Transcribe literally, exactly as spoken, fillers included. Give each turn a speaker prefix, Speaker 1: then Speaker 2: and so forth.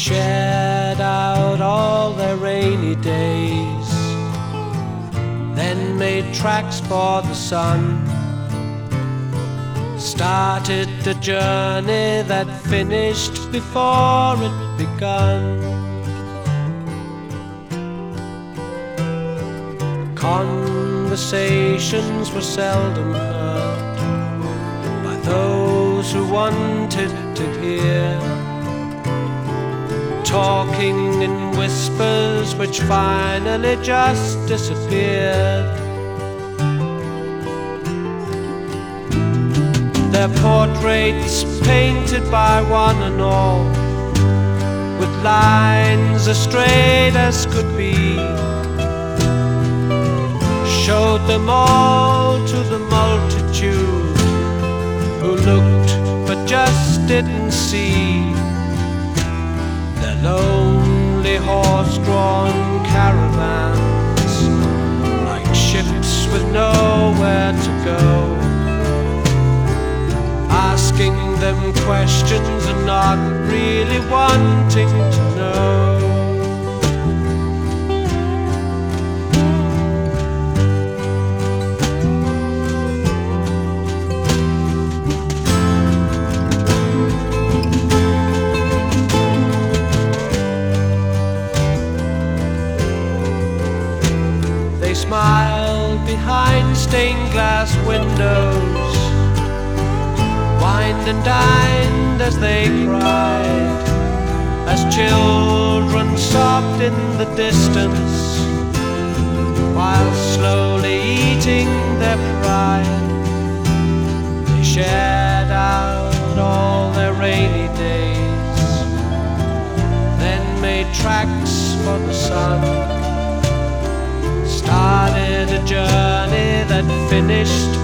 Speaker 1: shared out all their rainy days, then made tracks for the sun, started a journey that finished before it begun. Conversations were seldom heard by those who wanted to hear, talking in whispers which finally just disappeared. Their portraits painted by one and all, with lines as straight as could be, showed them all to the multitude who looked but just didn't see. Their lonely horse-drawn caravans, like ships with nowhere to go, asking them questions and not really wanting to know. They smiled behind stained glass windows, wined and dined as they cried, as children sobbed in the distance, while slowly eating their pride. They shared out all their rainy days, then made tracks for the sun, started a journey that finished